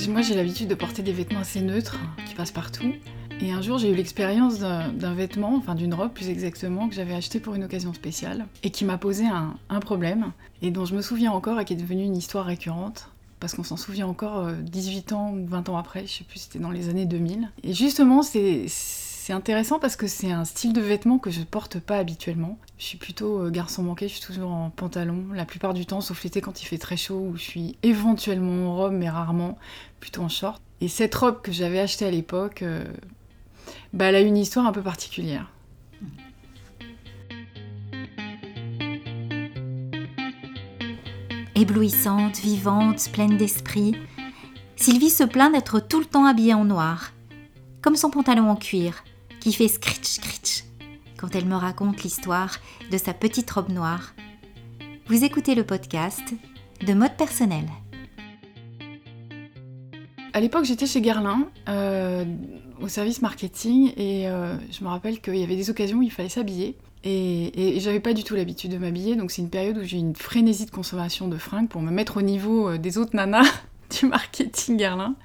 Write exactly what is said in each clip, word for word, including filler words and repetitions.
moi j'ai l'habitude de porter des vêtements assez neutres, qui passent partout. Et un jour j'ai eu l'expérience d'un, d'un vêtement, enfin d'une robe plus exactement, que j'avais acheté pour une occasion spéciale, et qui m'a posé un, un problème, et dont je me souviens encore et qui est devenue une histoire récurrente. Parce qu'on s'en souvient encore dix-huit ans ou vingt ans après, je sais plus, c'était dans les années deux mille. Et justement, c'est, c'est intéressant parce que c'est un style de vêtement que je porte pas habituellement. Je suis plutôt garçon manqué, je suis toujours en pantalon, la plupart du temps, sauf l'été quand il fait très chaud, où je suis éventuellement en robe, mais rarement plutôt en short. Et cette robe que j'avais achetée à l'époque, euh, bah, elle a une histoire un peu particulière. Éblouissante, vivante, pleine d'esprit, Sylvie se plaint d'être tout le temps habillée en noir, comme son pantalon en cuir, qui fait scritch scritch quand elle me raconte l'histoire de sa petite robe noire. Vous écoutez le podcast de Mode Personnelle. À l'époque, j'étais chez Guerlain, euh, au service marketing, et euh, je me rappelle qu'il y avait des occasions où il fallait s'habiller. Et, et, et j'avais pas du tout l'habitude de m'habiller, donc c'est une période où j'ai eu une frénésie de consommation de fringues pour me mettre au niveau des autres nanas du marketing Guerlain.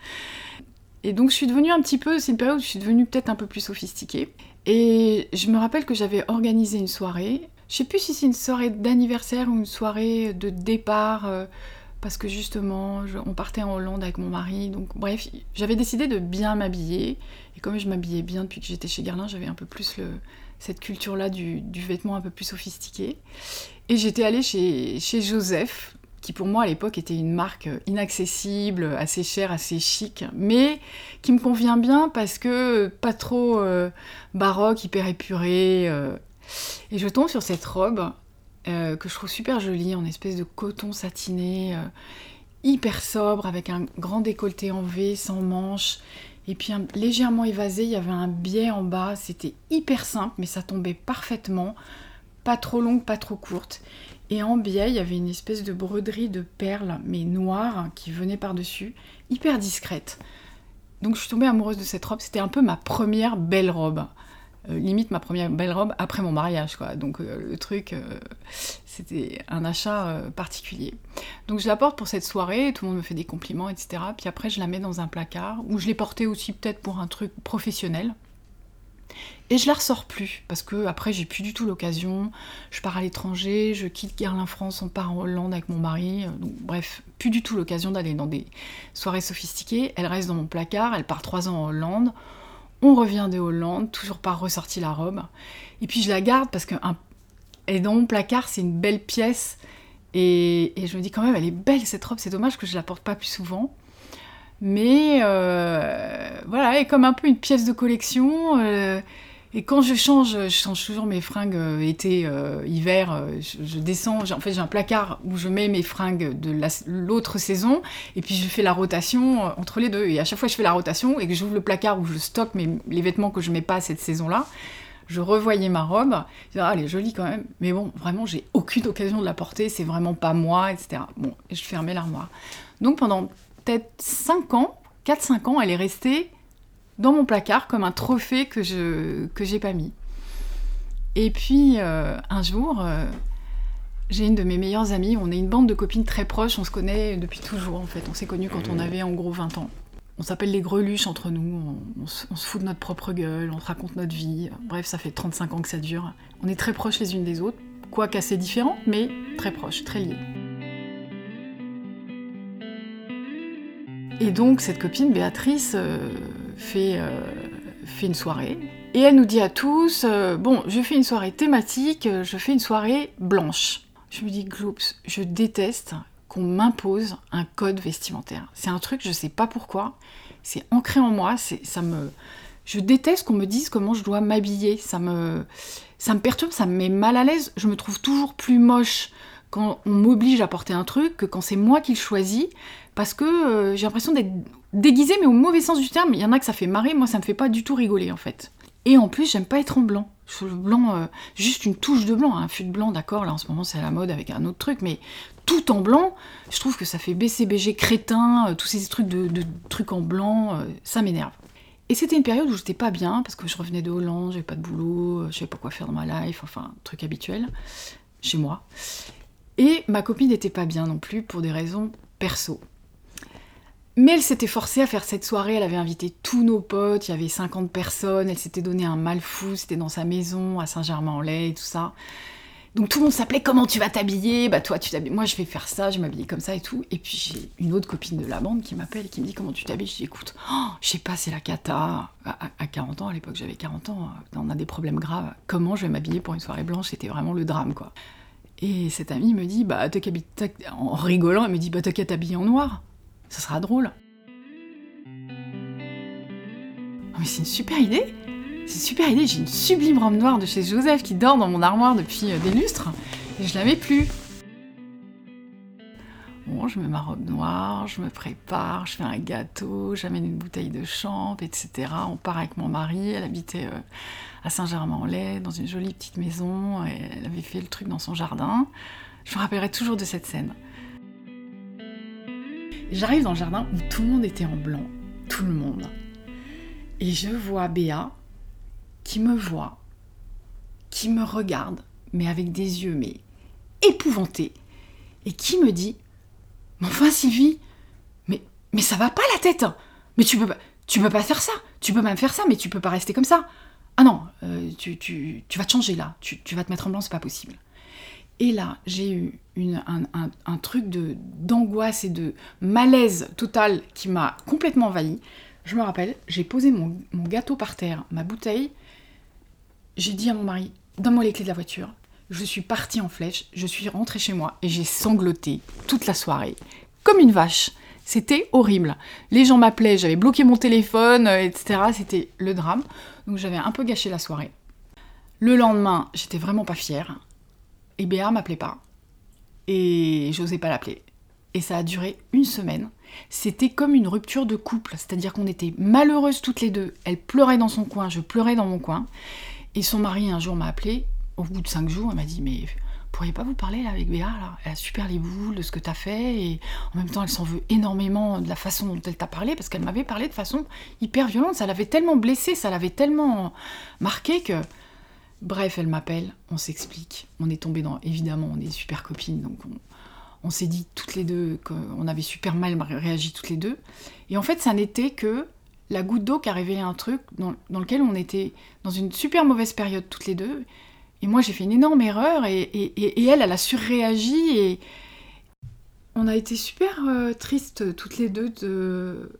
Et donc je suis devenue un petit peu, c'est une période où je suis devenue peut-être un peu plus sophistiquée. Et je me rappelle que j'avais organisé une soirée, je sais plus si c'est une soirée d'anniversaire ou une soirée de départ, euh, parce que justement, je, on partait en Hollande avec mon mari, donc bref, j'avais décidé de bien m'habiller. Et comme je m'habillais bien depuis que j'étais chez Guerlain, j'avais un peu plus le... cette culture-là du, du vêtement un peu plus sophistiqué. Et j'étais allée chez, chez Joseph, qui pour moi à l'époque était une marque inaccessible, assez chère, assez chic, mais qui me convient bien parce que pas trop euh, baroque, hyper épuré. Euh. Et je tombe sur cette robe euh, que je trouve super jolie, en espèce de coton satiné, euh, hyper sobre, avec un grand décolleté en V, sans manches. Et puis un, légèrement évasé, il y avait un biais en bas, c'était hyper simple, mais ça tombait parfaitement, pas trop longue, pas trop courte. Et en biais, il y avait une espèce de broderie de perles, mais noire, qui venait par-dessus, hyper discrète. Donc je suis tombée amoureuse de cette robe, c'était un peu ma première belle robe. Euh, limite ma première belle robe après mon mariage, quoi. Donc euh, le truc, euh, c'était un achat euh, particulier. Donc je la porte pour cette soirée, tout le monde me fait des compliments, et cetera. Puis après je la mets dans un placard, où je l'ai portée aussi peut-être pour un truc professionnel. Et je la ressors plus, parce que après j'ai plus du tout l'occasion, je pars à l'étranger, je quitte Guerlain France, on part en Hollande avec mon mari, donc bref, plus du tout l'occasion d'aller dans des soirées sophistiquées. Elle reste dans mon placard, elle part trois ans en Hollande. On revient de Hollande, toujours pas ressorti la robe. Et puis je la garde parce qu'elle est dans mon placard, c'est une belle pièce. Et, et je me dis quand même, elle est belle cette robe, c'est dommage que je la porte pas plus souvent. Mais euh, voilà, elle est comme un peu une pièce de collection. Euh, et quand je change, je change toujours mes fringues euh, été, euh, hiver. Euh, je, je descends, j'ai, en fait j'ai un placard où je mets mes fringues de la, l'autre saison. Et puis je fais la rotation euh, entre les deux. Et à chaque fois que je fais la rotation et que j'ouvre le placard où je stocke mes, les vêtements que je mets pas cette saison-là, je revoyais ma robe. Je disais, ah, elle est jolie quand même. Mais bon, vraiment, j'ai aucune occasion de la porter. C'est vraiment pas moi, et cetera. Bon, et je fermais l'armoire. Donc pendant peut-être cinq ans, quatre cinq ans, elle est restée dans mon placard comme un trophée que je que j'ai pas mis. Et puis, euh, un jour, euh, j'ai une de mes meilleures amies, on est une bande de copines très proches, on se connaît depuis toujours en fait, on s'est connus quand on avait en gros vingt ans. On s'appelle les greluches entre nous, on, on, se, on se fout de notre propre gueule, on se raconte notre vie, bref, ça fait trente-cinq ans que ça dure. On est très proches les unes des autres, quoique assez différentes, mais très proches, très liées. Et donc, cette copine, Béatrice, euh, fait, euh, fait une soirée. Et elle nous dit à tous, euh, bon, je fais une soirée thématique, je fais une soirée blanche. Je me dis, gloops, je déteste qu'on m'impose un code vestimentaire. C'est un truc, je sais pas pourquoi, c'est ancré en moi, c'est, ça me... Je déteste qu'on me dise comment je dois m'habiller, ça me, ça me perturbe, ça me met mal à l'aise. Je me trouve toujours plus moche quand on m'oblige à porter un truc que quand c'est moi qui le choisis, parce que euh, j'ai l'impression d'être déguisée, mais au mauvais sens du terme. Il y en a que ça fait marrer, moi ça me fait pas du tout rigoler en fait. Et en plus, j'aime pas être en blanc. Je trouve le blanc, euh, juste une touche de blanc, un fût de blanc, d'accord, là en ce moment c'est à la mode avec un autre truc, mais tout en blanc, je trouve que ça fait B C B G crétin, euh, tous ces trucs de, de trucs en blanc, euh, ça m'énerve. Et c'était une période où j'étais pas bien, parce que je revenais de Hollande, j'avais pas de boulot, je savais pas quoi faire dans ma life, enfin, truc habituel, chez moi. Et ma copine n'était pas bien non plus, pour des raisons perso. Mais elle s'était forcée à faire cette soirée, elle avait invité tous nos potes, il y avait cinquante personnes, elle s'était donné un mal fou, c'était dans sa maison, à Saint-Germain-en-Laye et tout ça. Donc tout le monde s'appelait « Comment tu vas t'habiller ?» Bah toi, tu t'habilles. Moi, je vais faire ça, je vais m'habiller comme ça et tout. Et puis j'ai une autre copine de la bande qui m'appelle et qui me dit « Comment tu t'habilles ?» Je dis « Écoute, oh, je sais pas, c'est la cata. » À, à quarante ans, à l'époque, j'avais quarante ans, on a des problèmes graves. Comment je vais m'habiller pour une soirée blanche ? C'était vraiment le drame, quoi. Et cette amie me dit « Bah, t'as qu'à t'as... en rigolant, elle me dit « Bah, t'as qu'à t'habiller en noir. Ça sera drôle. » Oh, mais c'est une super idée. C'est une super idée. J'ai une sublime robe noire de chez Joseph qui dort dans mon armoire depuis des lustres. Et je l'avais plus. Bon, je mets ma robe noire, je me prépare, je fais un gâteau, j'amène une bouteille de champ, et cetera. On part avec mon mari. Elle habitait euh, à Saint-Germain-en-Laye, dans une jolie petite maison. Et elle avait fait le truc dans son jardin. Je me rappellerai toujours de cette scène. J'arrive dans le jardin où tout le monde était en blanc. Tout le monde. Et je vois Béa qui me voit, qui me regarde, mais avec des yeux mais épouvantés, et qui me dit « Mais enfin Sylvie, mais, mais ça va pas la tête, mais tu peux pas, tu peux pas faire ça, tu peux même faire ça, mais tu peux pas rester comme ça. Ah non, euh, tu, tu, tu vas te changer là, tu, tu vas te mettre en blanc, c'est pas possible. » Et là, j'ai eu une, un, un, un truc de, d'angoisse et de malaise total qui m'a complètement envahie. Je me rappelle, j'ai posé mon, mon gâteau par terre, ma bouteille. J'ai dit à mon mari, donne-moi les clés de la voiture. Je suis partie en flèche, je suis rentrée chez moi et j'ai sangloté toute la soirée, comme une vache. C'était horrible. Les gens m'appelaient, j'avais bloqué mon téléphone, et cetera. C'était le drame. Donc j'avais un peu gâché la soirée. Le lendemain, j'étais vraiment pas fière. Et Béa m'appelait pas. Et j'osais pas l'appeler. Et ça a duré une semaine. C'était comme une rupture de couple. C'est-à-dire qu'on était malheureuses toutes les deux. Elle pleurait dans son coin, je pleurais dans mon coin. Et son mari, un jour, m'a appelé. Au bout de cinq jours, elle m'a dit « Mais vous pourriez pas vous parler là, avec Béa là ? Elle a super les boules de ce que t'as fait. Et en même temps, elle s'en veut énormément de la façon dont elle t'a parlé. Parce qu'elle m'avait parlé de façon hyper violente. Ça l'avait tellement blessée, ça l'avait tellement marquée que... » Bref, elle m'appelle, on s'explique. On est tombé dans... Évidemment, on est super copines, donc on, on s'est dit toutes les deux qu'on avait super mal réagi toutes les deux. Et en fait, ça n'était que la goutte d'eau qui a révélé un truc dans, dans lequel on était dans une super mauvaise période toutes les deux. Et moi, j'ai fait une énorme erreur et, et, et, et elle, elle a surréagi. Et on a été super euh, tristes toutes les deux de,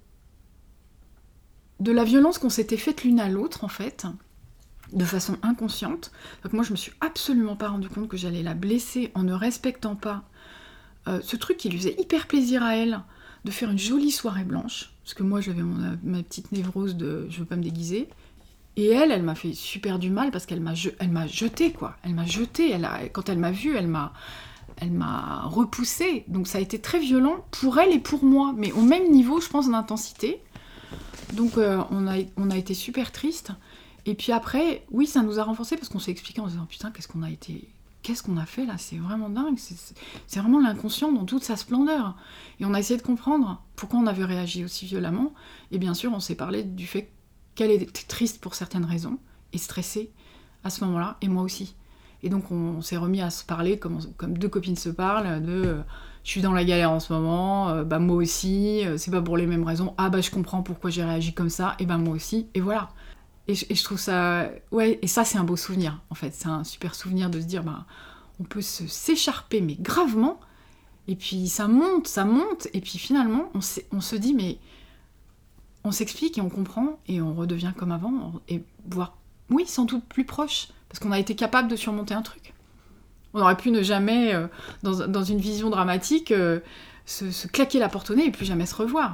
de la violence qu'on s'était faite l'une à l'autre, en fait. De façon inconsciente. Donc moi, je me suis absolument pas rendu compte que j'allais la blesser en ne respectant pas euh, ce truc qui lui faisait hyper plaisir à elle, de faire une jolie soirée blanche, parce que moi, j'avais mon, ma petite névrose de « je veux pas me déguiser ». Et elle, elle m'a fait super du mal, parce qu'elle m'a, je, elle m'a jeté, quoi. Elle m'a jeté, elle a, quand elle m'a vue, elle m'a, elle m'a repoussée. Donc ça a été très violent pour elle et pour moi, mais au même niveau, je pense, d'intensité. Donc euh, on, a, on a été super tristes. Et puis après, oui, ça nous a renforcés parce qu'on s'est expliqué en se disant « Putain, qu'est-ce qu'on a été... Qu'est-ce qu'on a fait là ? C'est vraiment dingue. C'est, c'est, c'est vraiment l'inconscient dans toute sa splendeur. » Et on a essayé de comprendre pourquoi on avait réagi aussi violemment. Et bien sûr, on s'est parlé du fait qu'elle était triste pour certaines raisons et stressée à ce moment-là, et moi aussi. Et donc on, on s'est remis à se parler comme, on, comme deux copines se parlent, de euh, « Je suis dans la galère en ce moment, euh, bah moi aussi, euh, c'est pas pour les mêmes raisons. Ah bah je comprends pourquoi j'ai réagi comme ça, et bah moi aussi. » Et voilà. Et je, et je trouve ça... Ouais, et ça, c'est un beau souvenir, en fait. C'est un super souvenir de se dire, bah, on peut se, s'écharper, mais gravement, et puis ça monte, ça monte, et puis finalement, on, on se dit, mais... On s'explique et on comprend, et on redevient comme avant, et voire, oui, sans doute plus proche, parce qu'on a été capable de surmonter un truc. On aurait pu ne jamais, euh, dans, dans une vision dramatique, euh, se, se claquer la porte au nez et plus jamais se revoir.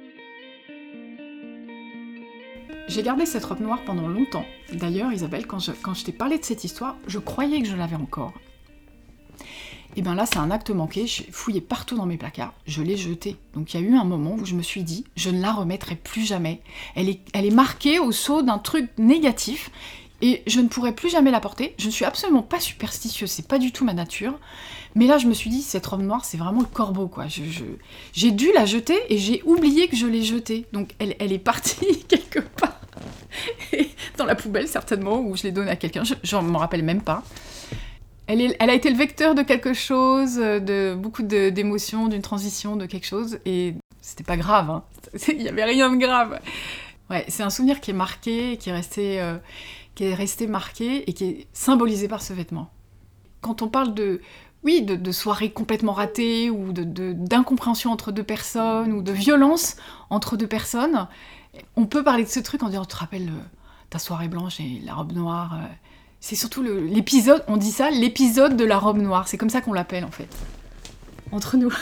J'ai gardé cette robe noire pendant longtemps. D'ailleurs, Isabelle, quand je, quand je t'ai parlé de cette histoire, je croyais que je l'avais encore. Et bien là, c'est un acte manqué, j'ai fouillé partout dans mes placards, je l'ai jetée. Donc il y a eu un moment où je me suis dit, je ne la remettrai plus jamais. Elle est, elle est marquée au sceau d'un truc négatif, et je ne pourrai plus jamais la porter. Je ne suis absolument pas superstitieuse, c'est pas du tout ma nature. Mais là, je me suis dit, cette robe noire, c'est vraiment le corbeau, quoi. Je, je, j'ai dû la jeter, et j'ai oublié que je l'ai jetée. Donc elle, elle est partie quelque part. Dans la poubelle, certainement, où je l'ai donnée à quelqu'un, je ne m'en rappelle même pas. Elle, est, elle a été le vecteur de quelque chose, de beaucoup de, d'émotions, d'une transition, de quelque chose, et c'était pas grave, hein. Il y avait rien de grave. Ouais, c'est un souvenir qui est marqué, qui est resté, euh, qui est resté marqué et qui est symbolisé par ce vêtement. Quand on parle de, oui, de, de soirées complètement ratées ou de, de, d'incompréhension entre deux personnes ou de violence entre deux personnes, on peut parler de ce truc en disant, tu te rappelles euh, ta soirée blanche et la robe noire euh, c'est surtout le, l'épisode, on dit ça, l'épisode de la robe noire. C'est comme ça qu'on l'appelle en fait, entre nous.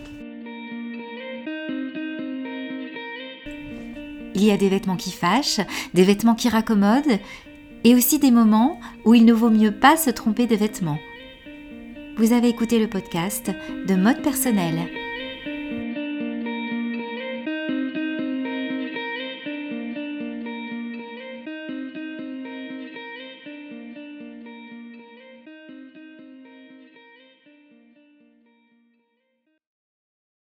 Il y a des vêtements qui fâchent, des vêtements qui raccommodent, et aussi des moments où il ne vaut mieux pas se tromper de vêtements. Vous avez écouté le podcast de Mode Personnelle.